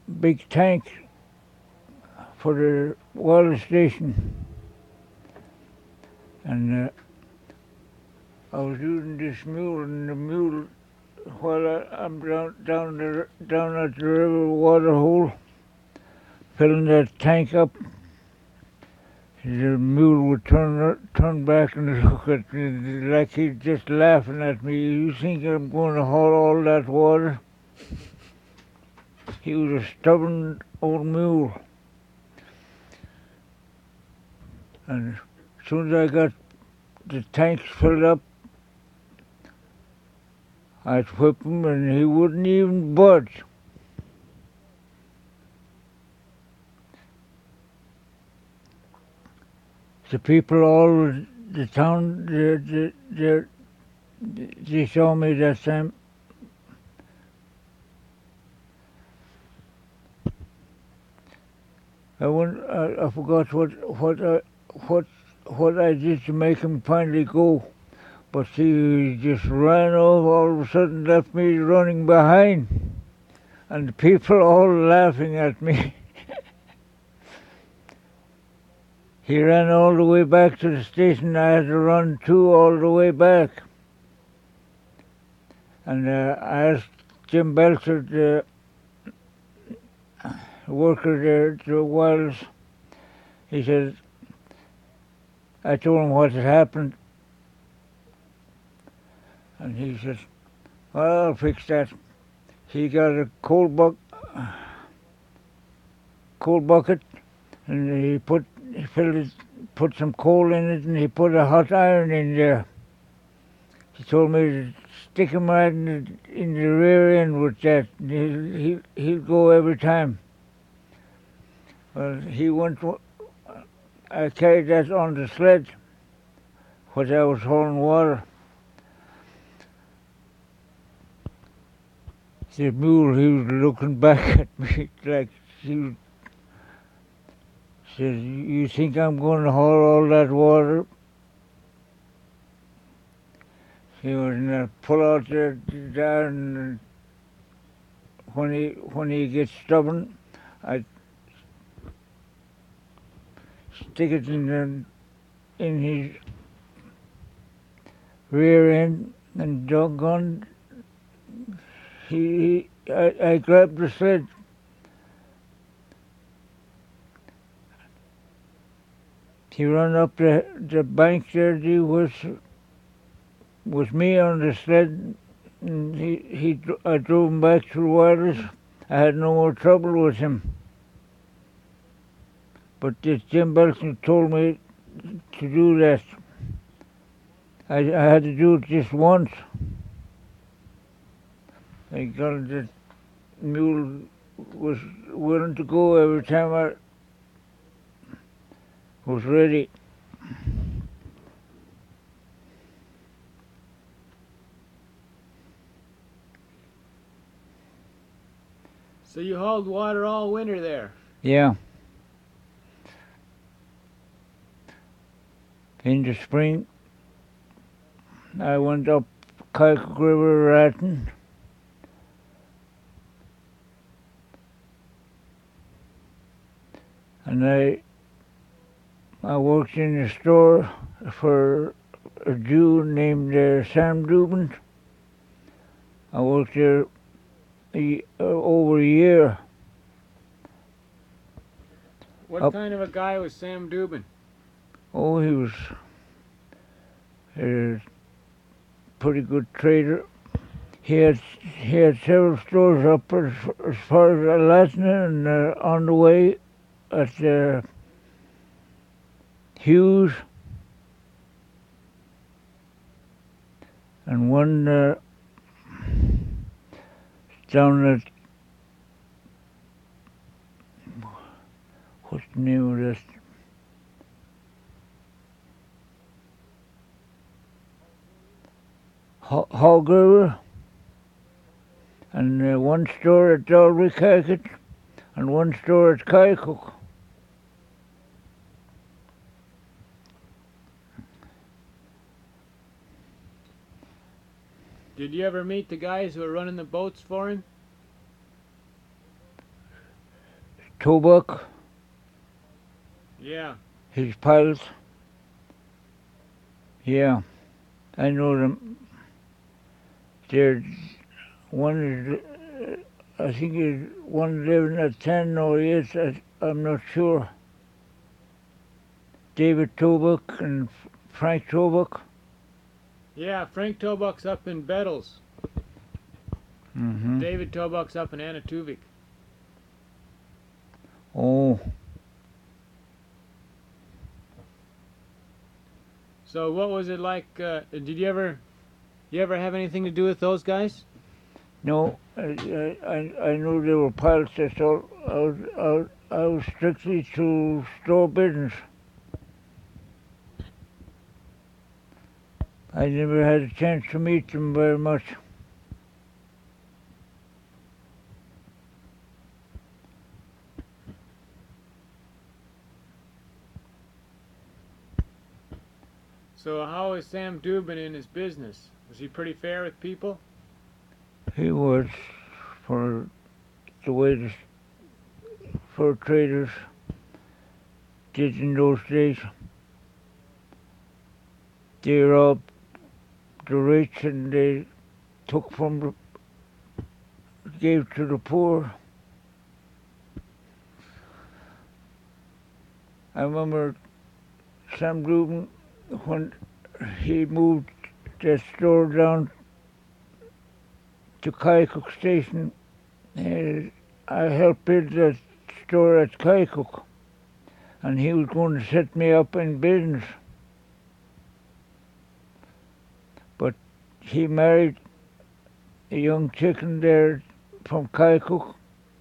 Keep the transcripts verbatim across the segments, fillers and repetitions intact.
big tank for the water station, and uh, I was using this mule, and the mule, while I, I'm down down the, down at the river water hole, filling that tank up, the mule would turn turn back and look at me like he's just laughing at me. You think I'm going to haul all that water? He was a stubborn old mule. And as soon as I got the tanks filled up, I'd whip him and he wouldn't even budge. The people all the town, they, they, they, they saw me that time. I, went, I, I forgot what what I, what what I did to make him finally go, but he just ran off. All of a sudden, left me running behind, and the people all laughing at me. He ran all the way back to the station. I had to run too all the way back. And uh, I asked Jim Belcher, the worker there at the Wilds, he said, I told him what had happened. And he said, well, I'll fix that. He got a coal, bu- coal bucket, and he put he filled it, put some coal in it, and he put a hot iron in there. He told me to stick him right in the, in the rear end with that. And he'll, he, he'll go every time. Well, he went. I carried that on the sled, which I was hauling water. The mule, he was looking back at me like he was, said, you think I'm going to haul all that water? He was going to pull out the down. When he when he gets stubborn, I stick it in the, in his rear end, and doggone, he, he I, I grabbed the sled. He ran up the the bank there. He was with me on the sled. And he he I drove him back to the waters. I had no more trouble with him. But this Jim Belcher told me to do that. I, I had to do it just once. I got the mule was willing to go every time I was ready. So you hauled water all winter there? Yeah. In the spring, I went up Kykuk River ratting. And I I worked in a store for a Jew named uh, Sam Dubin. I worked there a, uh, over a year. What Up. kind of a guy was Sam Dubin? Oh, he was a pretty good trader. He had he had several stores up as, as far as Latin and uh, on the way at uh, Hughes, and one uh, down at, what's the name of this? Hog River, and uh, one store at Dalry and one store at Kykuk. Did you ever meet the guys who were running the boats for him? Tobuck, Yeah. his pilots. Yeah, I know them. They're one is, uh, I think is one living at ten or yes, I, I'm not sure. David Tobuck and F- Frank Tobuck. Yeah, Frank Tobuck's up in Bettles. Mm-hmm. David Tobuck's up in Anatuvik. Oh, So what was it like? Uh, did you ever, you ever have anything to do with those guys? no, I, I, I I knew they were pilots. That's all. I was, I was, I was strictly to store business. I never had a chance to meet them very much. So how was Sam Dubin in his business? Was he pretty fair with people? He was for the way the fur traders did in those days. They robbed the rich and they took from the, gave to the poor. I remember Sam Dubin when he moved that store down to Kaikook Station. Uh, I helped build that store at Kaikook, and he was going to set me up in business. But he married a young chicken there from Kaikook,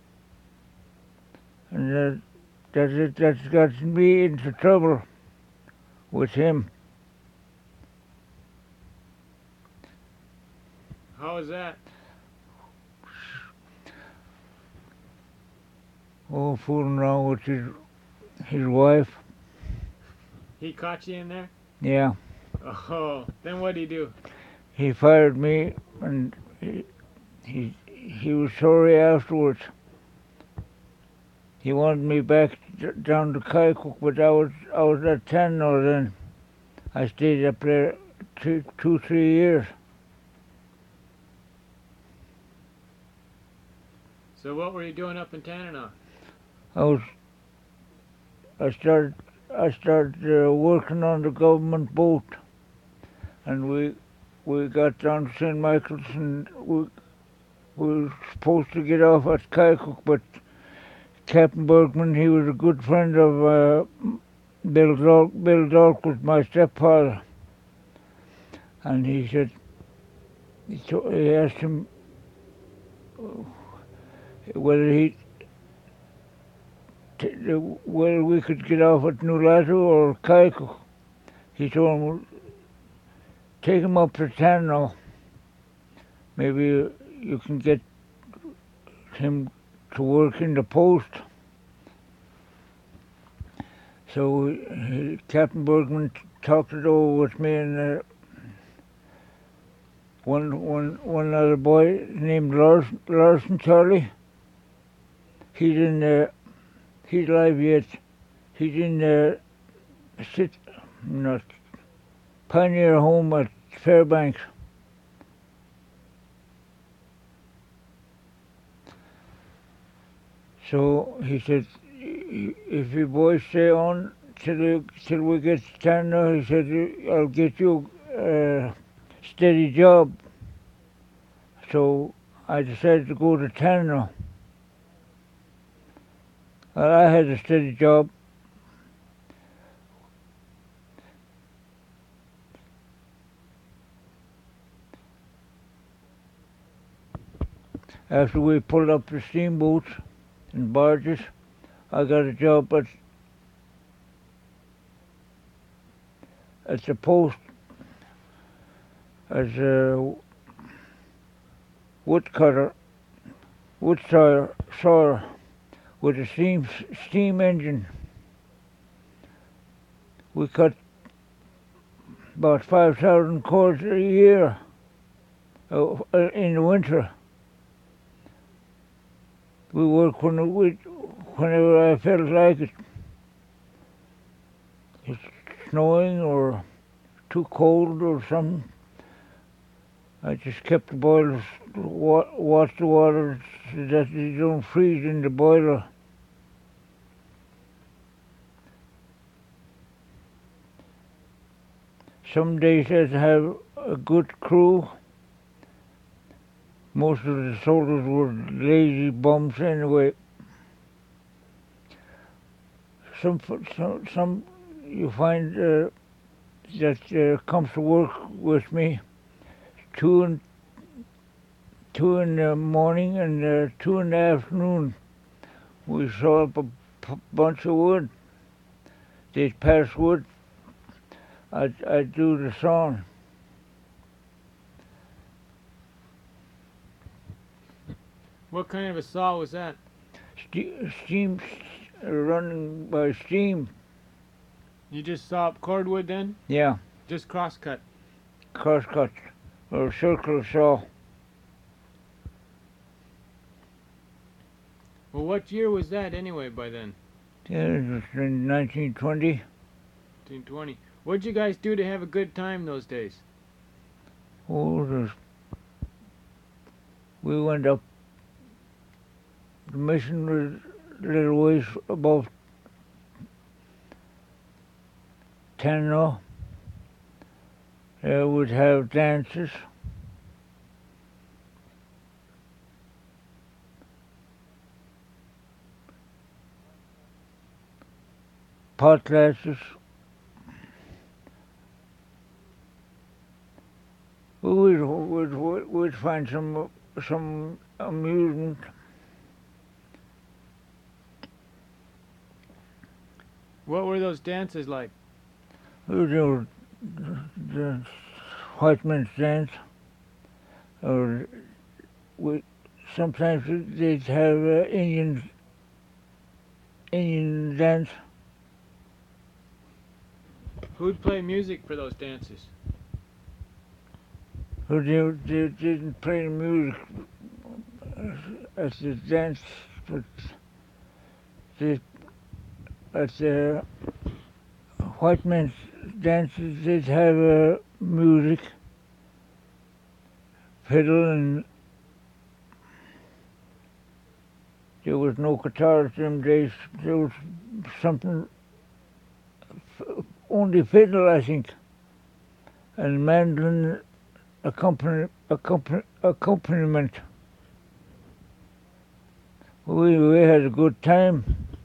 and that, that's it. That's got me into trouble with him. How was that? Oh, fooling around with his his wife. He caught you in there? Yeah, Oh, then what'd he do? he fired me, and he he, he was sorry afterwards. He wanted me back d- down to Kaikook, but I was I was at Tanno then. I stayed up there two, two three years. So what were you doing up in Tanana? I was I started I started uh, working on the government boat, and we we got down to Saint Michael's, and we we were supposed to get off at Kaikook, but Captain Bergman, he was a good friend of uh, Bill Dalk. Bill Dalk was my stepfather, and he said he, to, he asked him whether he t- whether we could get off at Nulato or Kaikook. He told him, take him up to Tanno. Maybe you, you can get him to work in the post. So he, Captain Bergman t- talked it over with me, and uh, one one one other boy named Larson, Larson Charlie. He's in uh, he's alive yet. He's in uh, sit not Pioneer Home at Fairbanks. So he said, if you boys stay on till till we get to Tanner, he said, I'll get you a steady job. So I decided to go to Tanner. Well, I had a steady job. After we pulled up the steamboats and barges, I got a job at at the post as a woodcutter, wood sawyer, sawyer with a steam steam engine. We cut about five thousand cords a year uh, in the winter. We work when we whenever I felt like it, it's snowing or too cold or something, I just kept the boilers, wa- watch the water so that they don't freeze in the boiler. Some days I'd have a good crew. Most of the soldiers were lazy bums anyway. Some, some, some you find uh, that uh, comes to work with me two in two in the morning and uh, two in the afternoon. We saw up a p- bunch of wood. They'd pass wood. I'd, I'd do the sawing. What kind of a saw was that? Ste- steam, uh, running by steam. You just saw up cordwood then? Yeah, Just crosscut. crosscut or circular saw. Well, what year was that anyway by then? Yeah, it was in nineteen twenty. nineteen twenty. What'd you guys do to have a good time those days? Oh, there's, we went up. The mission was a little ways above Tanno. They would have dances. Potlatches. We'd, we'd, we'd, we'd find some some amusement. What were those dances like? We would do the white man's dance, or we sometimes they'd have uh, Indian Indian dance. Who'd play music for those dances? Who they, they didn't play the music at the dance, but they, at the white man's dances they'd have uh, music, fiddle, and there was no guitars them days. There was something, f- only fiddle I think, and mandolin accompany, accompany, accompaniment. We, we had a good time.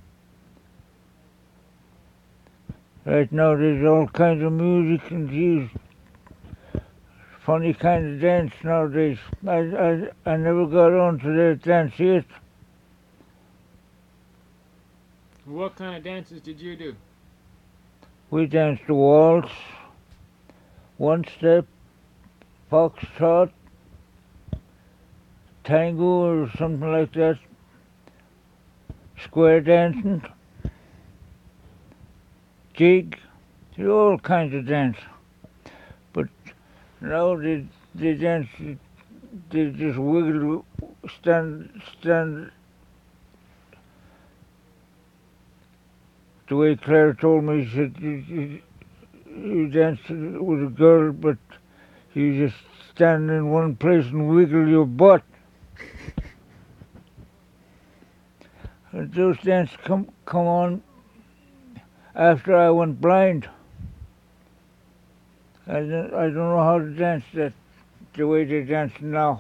Right now there's all kinds of music and geez, funny kind of dance nowadays. I, I, I never got on to that dance yet. What kind of dances did you do? We danced the waltz, one step, foxtrot, tango or something like that, square dancing, jig, there's all kinds of dance. But now they, they dance, they just wiggle, stand, stand. The way Claire told me, she said, you, you, you dance with a girl, but you just stand in one place and wiggle your butt. And those dances come come on after I went blind. I don't, I don't know how to dance that the way they dance now.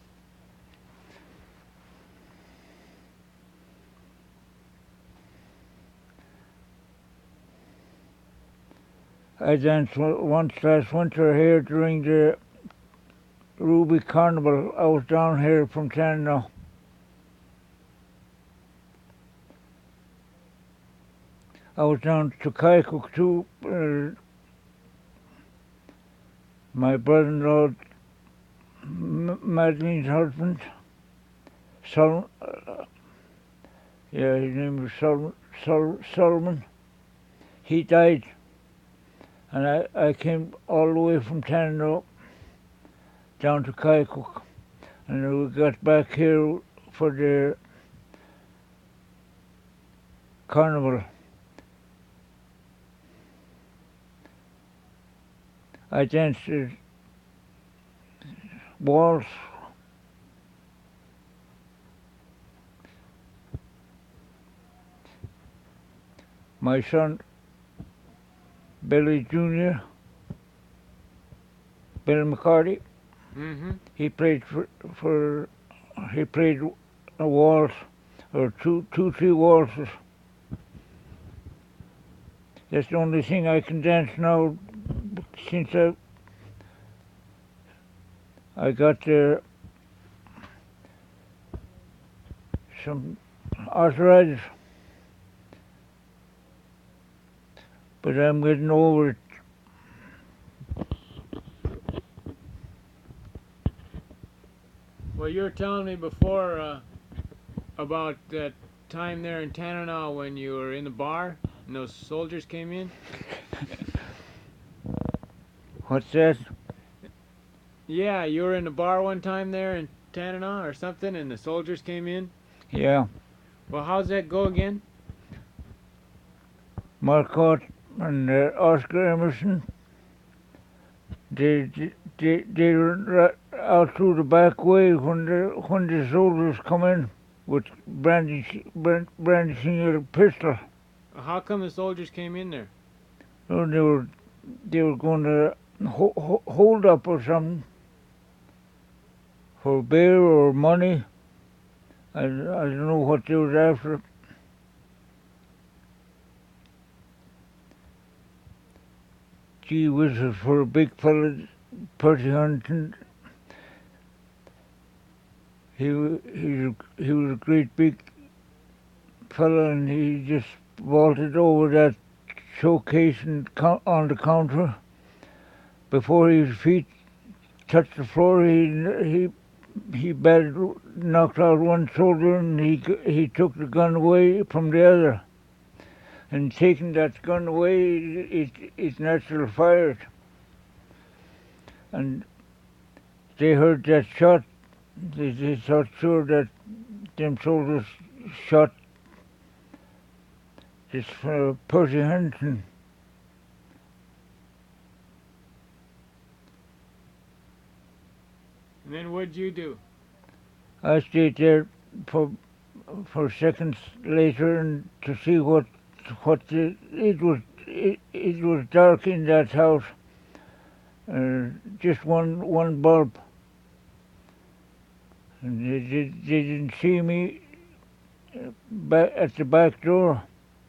I danced once last winter here during the Ruby Carnival. I was down here from Tanna. I was down to Kaikook too. Uh, my brother-in-law, M- Madeline's husband, Sol, uh, yeah, his name was Sol, Sol, Solomon. He died, and I, I came all the way from Tanna down to Kaikook, and we got back here for the carnival. I danced a waltz. My son, Billy Junior, Bill McCarty, Mm-hmm. he played for, for he played a waltz or two, two, three waltzes. That's the only thing I can dance now since I I got uh, some arthritis, but I'm getting over it. Well, you were telling me before uh, about that time there in Tanana when you were in the bar and those soldiers came in. What's that? Yeah, you were in the bar one time there in Tanana or something, and the soldiers came in. Yeah, Well, how's that go again? Marcotte and uh, Oscar Emerson. They they they were out through the back way when the when the soldiers come in with brandish, brand, brandishing a pistol. How come the soldiers came in there? Oh, they were they were going to ho- ho- hold up or something for beer or money. I, I don't know what they was after. Gee whizzes for a big fella, Percy Huntington. He wa- he he was a great big fella, and he just vaulted over that showcase and co- on the counter. Before his feet touched the floor, he he he batted, knocked out one soldier, and he g- he took the gun away from the other. And taking that gun away, it it natural fired. And they heard that shot. They, they thought sure that them soldiers shot this uh, Percy Huntington. And then what'd you do? I stayed there for for seconds later and to see what what the, it was. It, it was dark in that house. Uh, just one one bulb. And they, they, they didn't see me uh, back at the back door.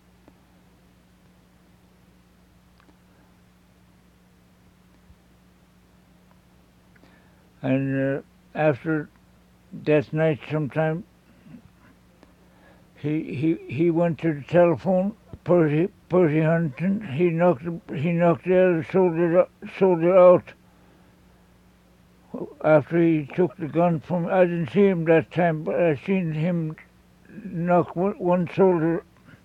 And uh, after that night, sometime he he he went to the telephone. Percy Percy Huntington. He knocked he knocked the other soldier soldier out. After he took the gun from, I didn't see him that time, but I seen him knock one, one soldier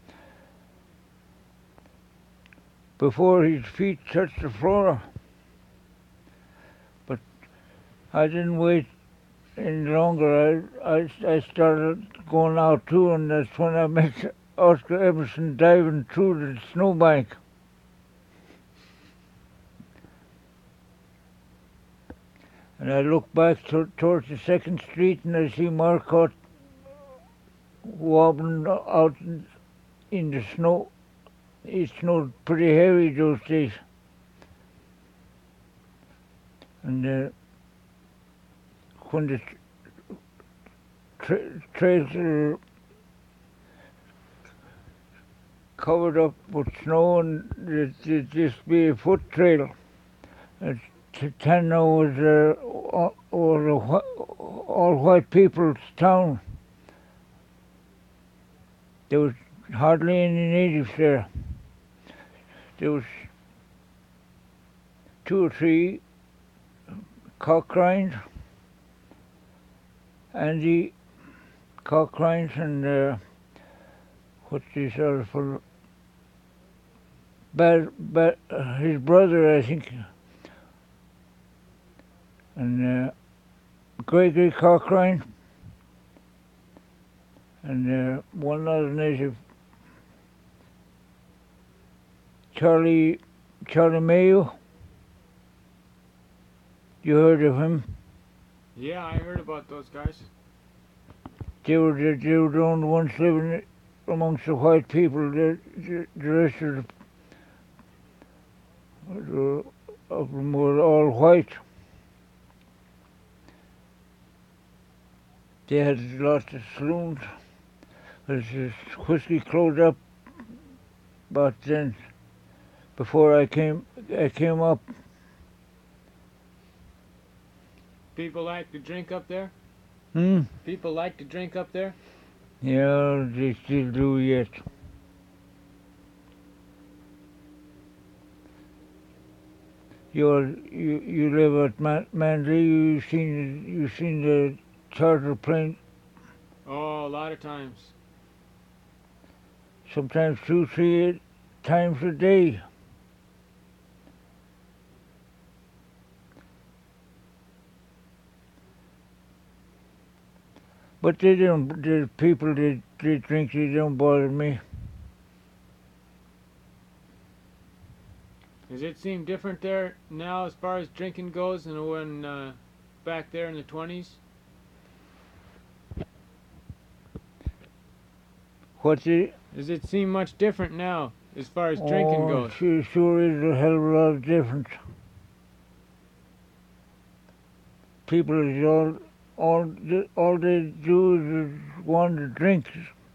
before his feet touched the floor. But I didn't wait any longer. I, I, I started going out too, and that's when I met Oscar Emerson diving through the snowbank. And I looked back to, towards the second street, and I see Marcotte wobbling out in, in the snow. It snowed pretty heavy those days. And uh, when the tra- trails are covered up with snow and it, it just be a foot trail. Uh, Tanana was, uh, was a wh- all white people's town. There was hardly any natives there. There was two or three Cochrines, Andy Cochrines, and uh, what's this other fellow? Bad, bad, uh, his brother, I think, and uh, Gregory Cochrane, and uh, one other native. Charlie Charlie Mayo. You heard of him? Yeah, I heard about those guys. They were the, they were the only ones living amongst the white people. The, the, the rest of, the, of them were all white. They had lots of saloons. There's this whiskey closed up but then before I came I came up. People like to drink up there? Hmm? People like to drink up there? Yeah, they still do yet. You you you live at Man- Manly. You seen you seen the charter plane Oh, a lot of times. sometimes two three times a day. But they don't. The people that they drink, they don't bother me. Does it seem different there now as far as drinking goes than when uh, back there in the twenties? What's it? Does it seem much different now as far as drinking Oh, goes? sure, sure is a hell of a lot of difference. People is all all the- all they do is want to drink.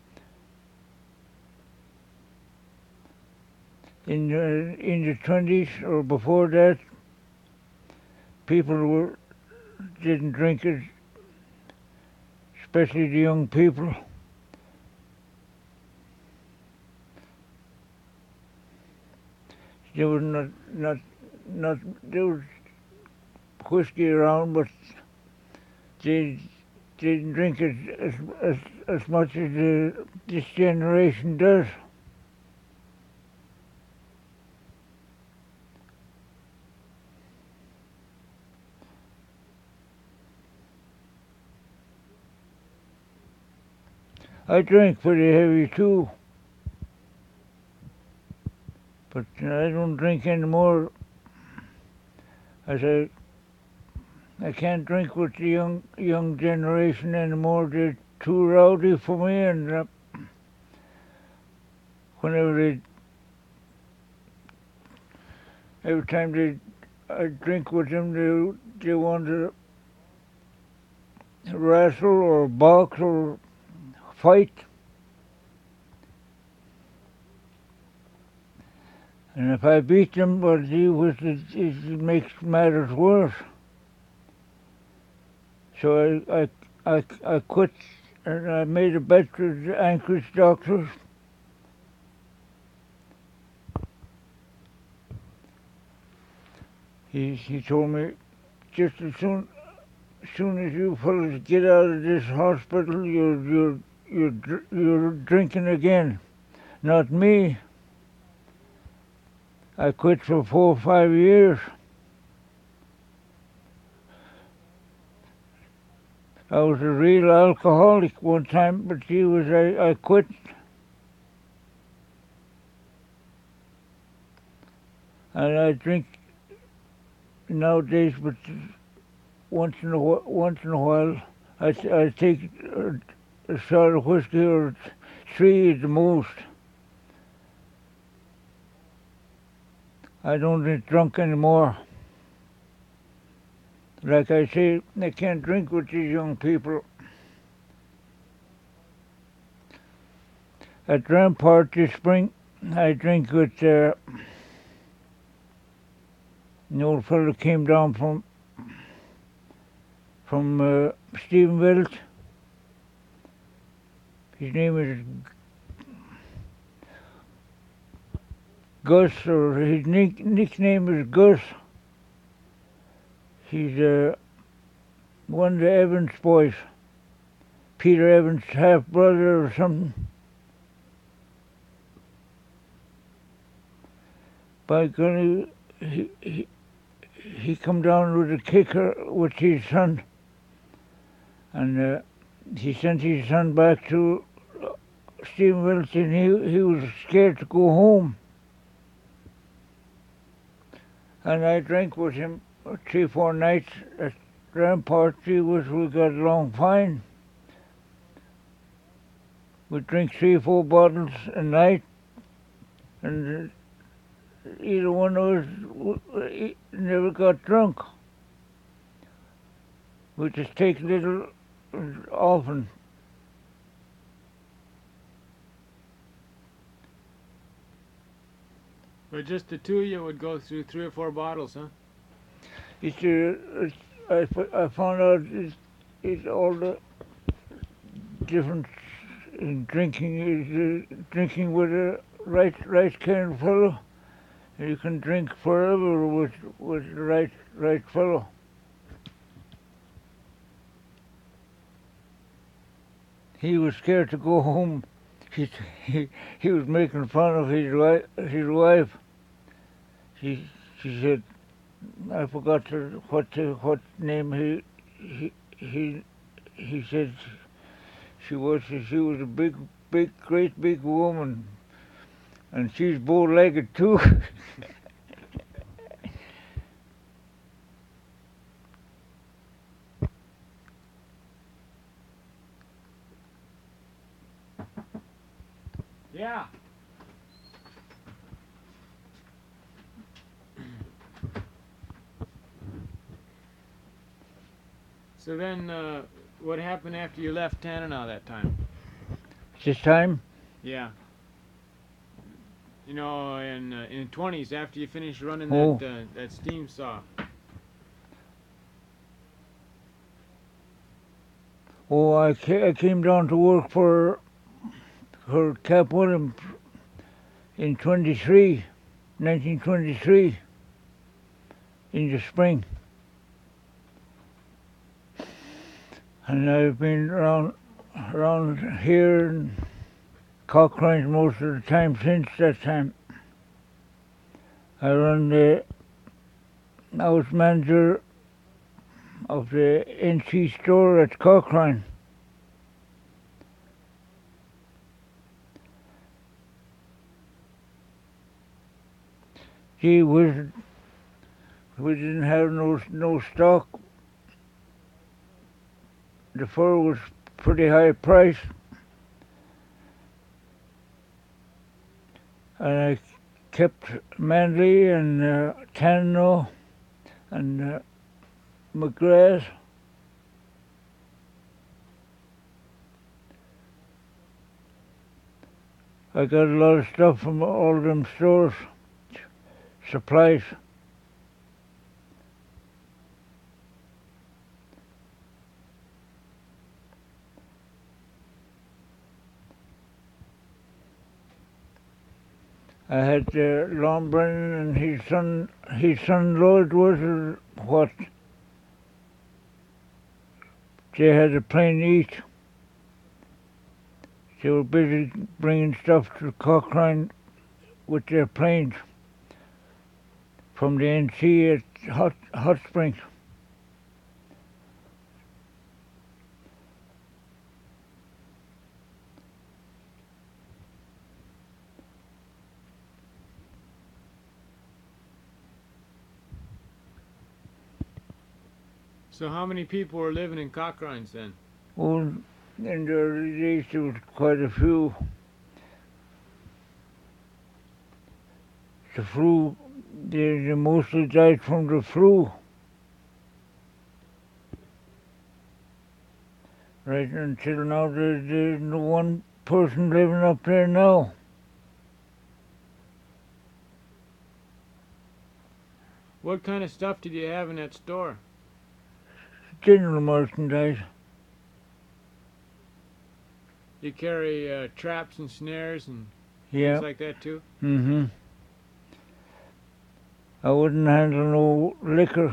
In the in the twenties or before that, people were didn't drink it, especially the young people. There was not not not there was whiskey around, but they didn't drink it as as as much as the, this generation does. I drink pretty heavy too, but I don't drink anymore. As I I can't drink with the young young generation anymore. They're too rowdy for me, and uh, whenever they, every time they, I drink with them, they they want to wrestle or box or fight, and if I beat them, well, gee whiz, it, it makes matters worse. So I I I, I quit, and I made a bet with the Anchorage doctors. He he told me just as soon as soon as you fellas get out of this hospital, you're you're you're dr- you're drinking again. Not me. I quit for four or five years. I was a real alcoholic one time, but he was I, I quit. And I drink nowadays, but once in a wh- once in a while, I, I take a, a shot of whiskey or three at the most. I don't get drunk anymore. Like I say, I can't drink with these young people. At Rampart this spring, I drink with uh, an old fellow came down from from uh, Stephenville. His name is Gus, or his nick, nickname is Gus. He's uh, one of the Evans boys, Peter Evans' half brother or something. By golly, he, he he come down with a kicker with his son, and uh, he sent his son back to Stephenville, and he he was scared to go home. And I drank with him three, four nights at Rampart. Gee whiz, we got along fine. We'd drink three, four bottles a night, and either one of us w- w- never got drunk. We just take a little often. But just the two of you would go through three or four bottles, huh? It's, uh, it's, I, f- I found out it's, it's all the difference in drinking is uh, drinking with a right right kind of fellow. You can drink forever with with the right right fellow. He was scared to go home. He he, he was making fun of his wife. His wife. She she said, I forgot to, what to, what name he he he he said she was. She was a big big great big woman, and she's bow-legged too. Yeah. So then, uh, what happened after you left Tanana that time? This time, Yeah. You know, in uh, in twenties, after you finished running Oh. that uh, that steam saw. oh, I, ca- I came down to work for for Cap Williams in twenty-three, nineteen twenty-three, in the spring. And I've been around around here in Cochrane most of the time since that time. I run the, I was manager of the N C store at Cochrane. Gee whiz, we didn't have no no stock. The fur was pretty high price, and I kept Manley and uh, Tanno and uh, McGrath. I got a lot of stuff from all them stores, supplies. I had uh, Lon Brennan and his son, his son Lloyd was uh, what? They had a plane each. They were busy bringing stuff to Cochrane with their planes from the N C at Hot, Hot Springs. So how many people were living in Cochrane's then? Oh, in the early days there was quite a few. The flu, they, they mostly died from the flu. Right until now, there, there's no one person living up there now. What kind of stuff did you have in that store? General merchandise. You carry uh, traps and snares and Yeah. things like that too? Mm-hmm. I wouldn't handle no liquor.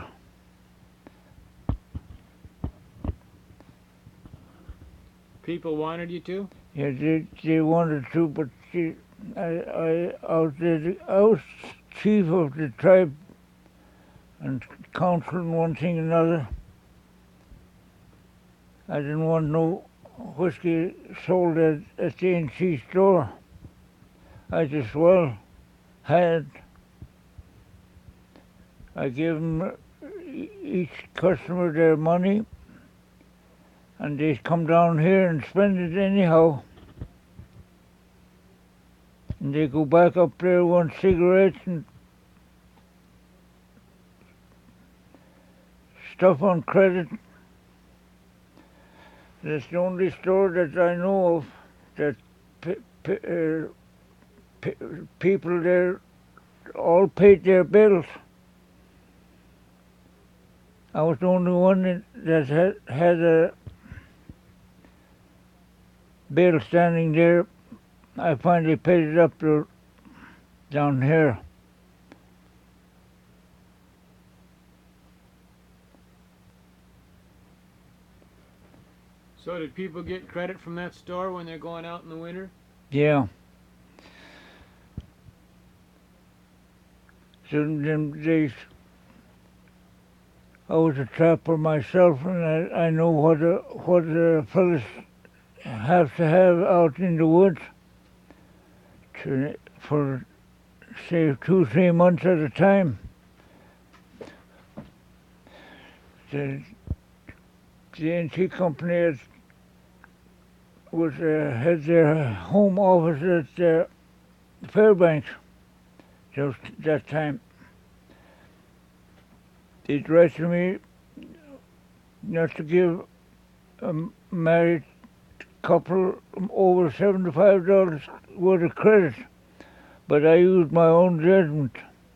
People wanted you to? Yeah, they, they wanted to, but she, I, I, I was the, I was chief of the tribe and council and one thing and another. I didn't want no whiskey sold at, at the N C store. I just well had. I give them each customer their money, and they come down here and spend it anyhow. And they go back up there, want cigarettes and stuff on credit. That's the only store that I know of that p- p- uh, p- people there all paid their bills. I was the only one that had, had a bill standing there. I finally paid it up to down here. So did people get credit from that store when they're going out in the winter? Yeah. So then they, I was a trapper myself, and I, I know what a, what a fellas have to have out in the woods to, for say two, three months at a time. The, the antique company was uh, had their home office at uh, Fairbanks just that time. They directed me not to give a married couple over seventy-five dollars worth of credit, but I used my own judgment.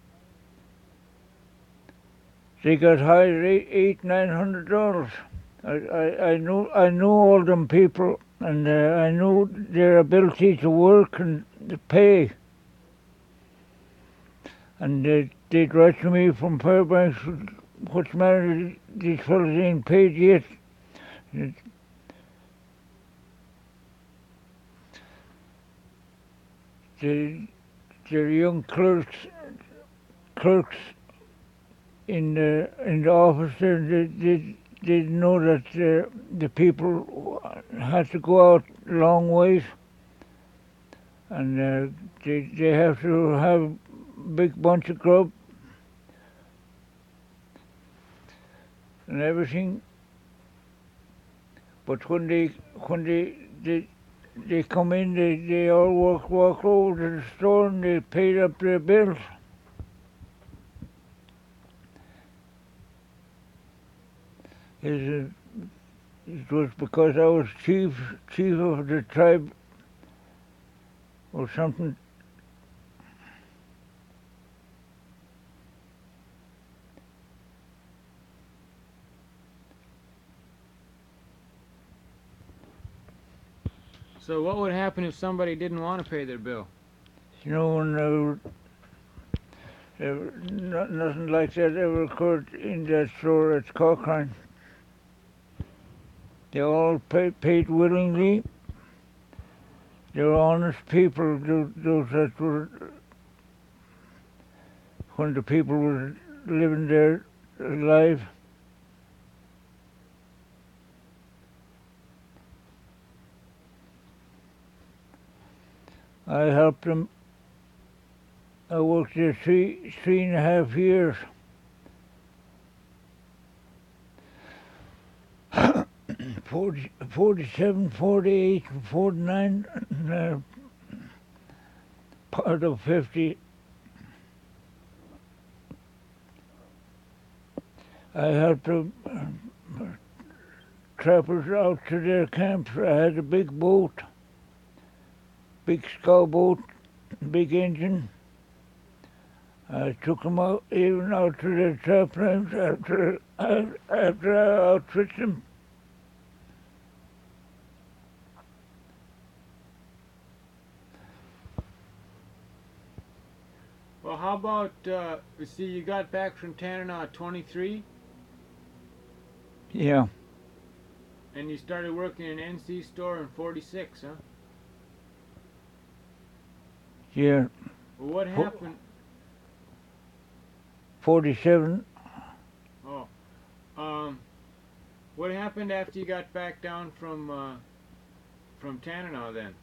They got hired eight, eight nine hundred dollars. I, I, I knew I knew all them people, and uh, I knew their ability to work and to pay. And they they directed me from Fairbanks. What's the matter? These fellas ain't paid yet. The the young clerks clerks in the in the office there, they, they didn't know that uh, the people had to go out long ways, and uh, they they have to have a big bunch of grub and everything. But when they when they they they come in, they they all walk walk over to the store and they paid up their bills. It, it was because I was chief chief of the tribe or something. So what would happen if somebody didn't want to pay their bill? You know, when uh, ever, not, nothing like that ever occurred in that store at Cochrane. They all pay, paid willingly. They were honest people, those, those that were, when the people were living their life. I helped them. I worked there three, three and a half years. forty, forty-seven, forty-eight, forty-nine, uh, part of fifty. I helped the uh, trappers out to their camps. I had a big boat, big scow boat, big engine. I took them out, even out to their trap lines after, after I outfitted them. Well, how about, uh, see, you got back from Tanana at twenty-three? Yeah. And you started working in an N C store in forty-six, huh? Yeah. Well, what happened? forty-seven. Oh. Um, what happened after you got back down from, uh, from Tanana then?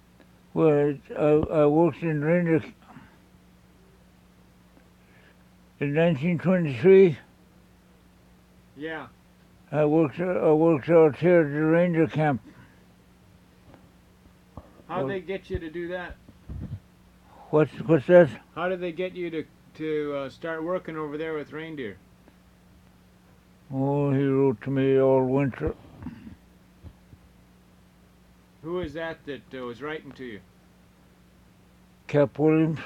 Well, I, I worked in Renick In nineteen twenty-three, Yeah. I worked I worked out here at the ranger camp. How'd Well- they get you to do that? What's what's that? How did they get you to to uh, start working over there with reindeer? Oh, he wrote to me all winter. Who is that that uh, was writing to you? Cap Williams.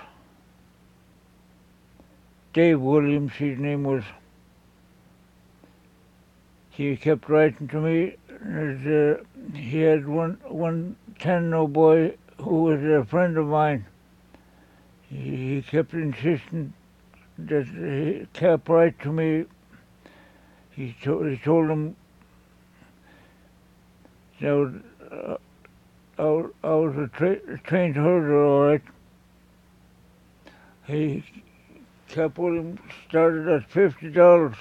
Dave Williams, his name was. He kept writing to me. And, uh, he had one one Tano boy who was a friend of mine. He, he kept insisting that he kept write to me. He told he told him that uh, I, was- I was a, tra- a trained herder, all right. He kept Williams started at fifty dollars.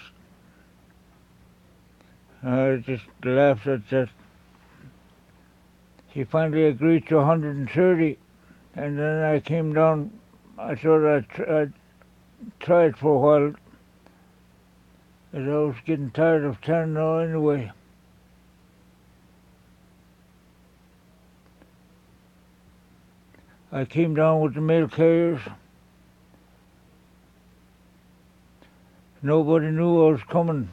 I just laughed at that. He finally agreed to one hundred and thirty, and then I came down. I thought I'd, tr- I'd try it for a while, as I was getting tired of town now anyway. I came down with the mail carriers. Nobody knew I was coming.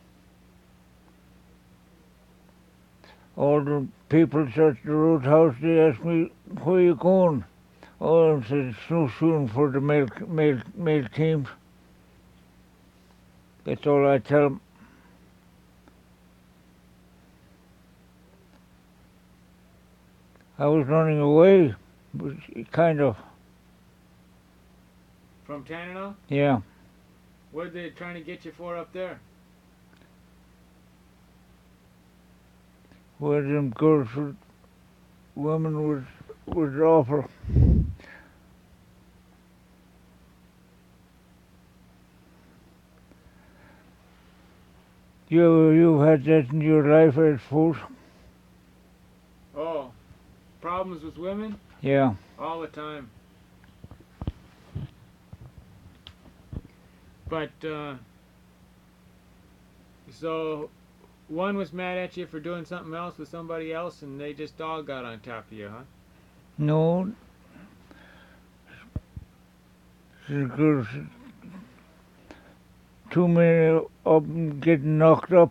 All the people at the roadhouse, they asked me, where are you going? Oh, I said, snowshoeing for the mail, mail, mail teams. That's all I tell them. I was running away, but kind of, From Tanana? yeah. What are they trying to get you for up there? Where them girls, would, women was was awful. You you had that in your life, I suppose. Oh, problems with women? Yeah. All the time. But, uh, so one was mad at you for doing something else with somebody else, and they just all got on top of you, huh? No. Because too many of them getting knocked up.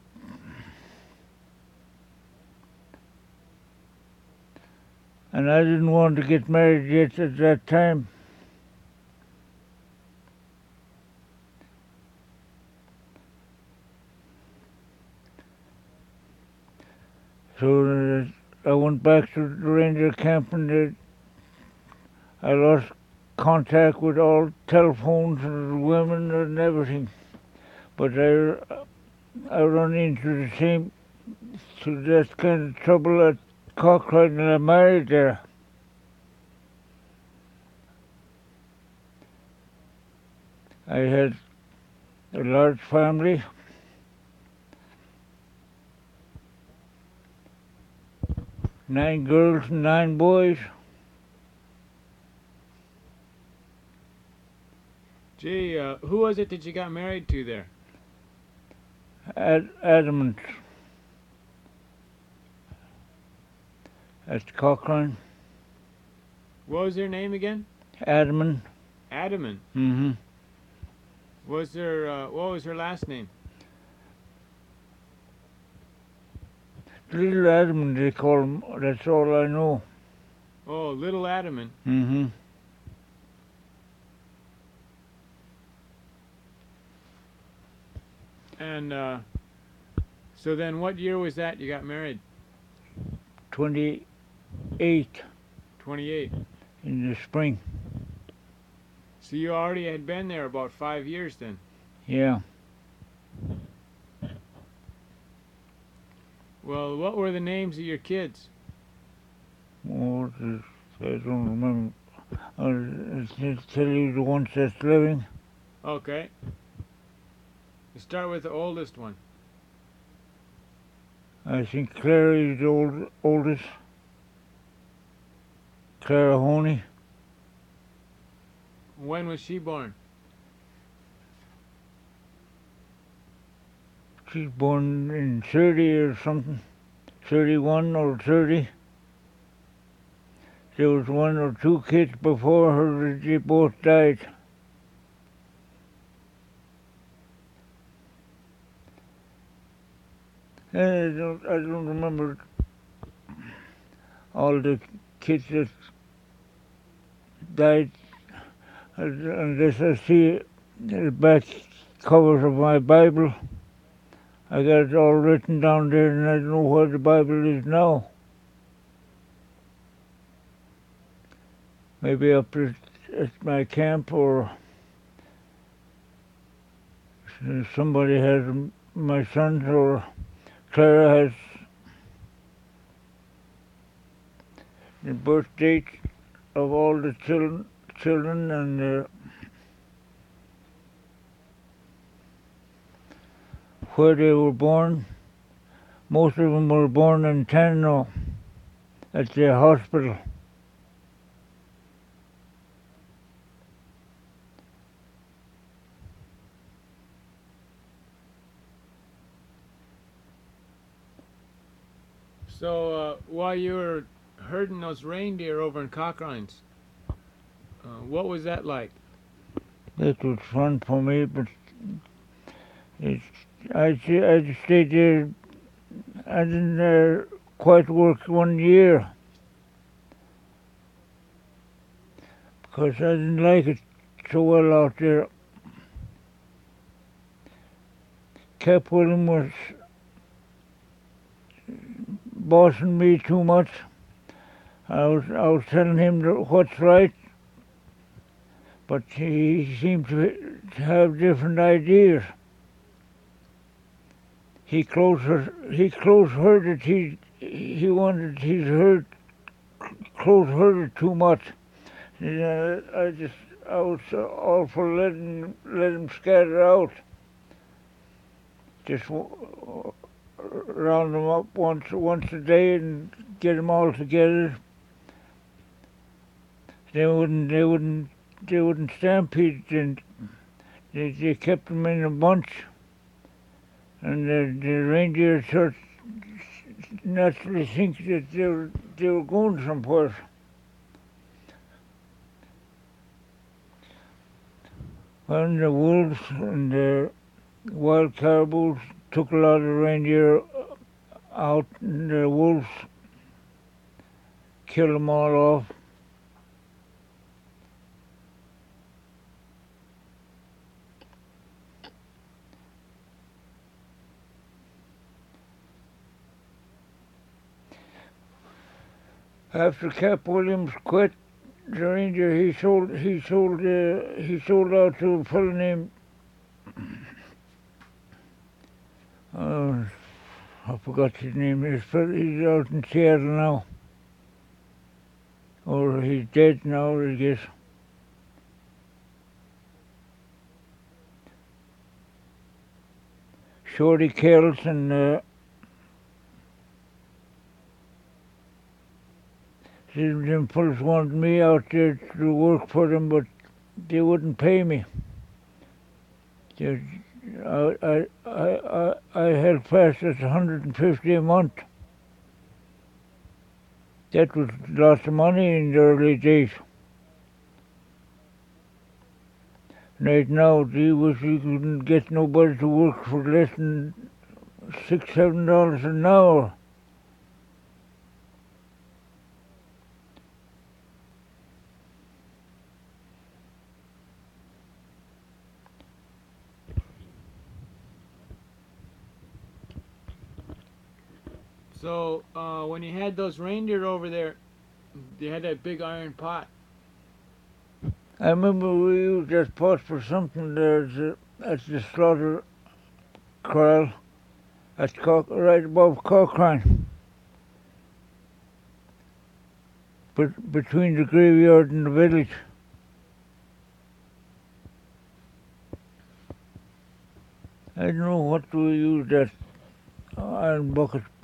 And I didn't want to get married yet at that time. So uh, I went back to the ranger camp, and uh, I lost contact with all telephones and women and everything. But I, I run into the same, to that kind of trouble at Cochrane, and I married there. I had a large family. Nine girls and nine boys. Gee, uh, who was it that you got married to there? Ad- adamant. At Cochrane. What was their name again? Adamant. Adamant. Mm-hmm. Was there, uh, what was her last name? Little Adamant, they call him. That's all I know. Oh, Little Adamant. Mm-hmm. And, uh, so then what year was that you got married? twenty-eight twenty-eight. in the spring. So you already had been there about five years then. Yeah. Well, what were the names of your kids? Oh, this, I don't remember. I'll just tell you the ones that's living. Okay. You start with the oldest one. I think Clara is the old, oldest. Clara Honey. When was she born? she's born in thirty or something, thirty-one or thirty. There was one or two kids before her, they both died. And I don't, I don't remember all the kids that died unless I see the back covers of my Bible. I got it all written down there, and I don't know where the Bible is now. Maybe up at, at my camp, or somebody has my sons, or Clara has the birth date of all the children, children and uh, where they were born. Most of them were born in Tanno at the hospital. So uh, while you were herding those reindeer over in Cochrines, uh, what was that like? It was fun for me, but it's, I, I stayed there. I didn't uh, quite work one year because I didn't like it so well out there. Cap William was bossing me too much. I was I was telling him what's right, but he seemed to have different ideas. He close he close herded he he wanted his herd close herded too much. Uh, I just I was all for letting let him scatter out. Just round them up once once a day and get them all together. They wouldn't they wouldn't they wouldn't stampede, and they they kept them in a bunch. And the, the reindeer sort of naturally think that they were they were going somewhere. When the wolves and the wild caribous took a lot of reindeer out, and the wolves killed them all off. After Cap Williams quit the reindeer, he sold he sold uh, he sold out to a fellow named uh, I forgot his name. He's he's out in Seattle now, or he's dead now, I guess. Shorty Kells and uh, them fellas wanted me out there to work for them, but they wouldn't pay me. They, I, I, I, I held fast at one hundred fifty a month. That was lots of money in the early days. Right now, gee whiz, you couldn't get nobody to work for less than six, seven dollars an hour. So uh, when you had those reindeer over there, you had that big iron pot. I remember we used that pot for something there at the, at the slaughter corral at Cork, right above Cochrane, but between the graveyard and the village. I don't know what we used that iron bucket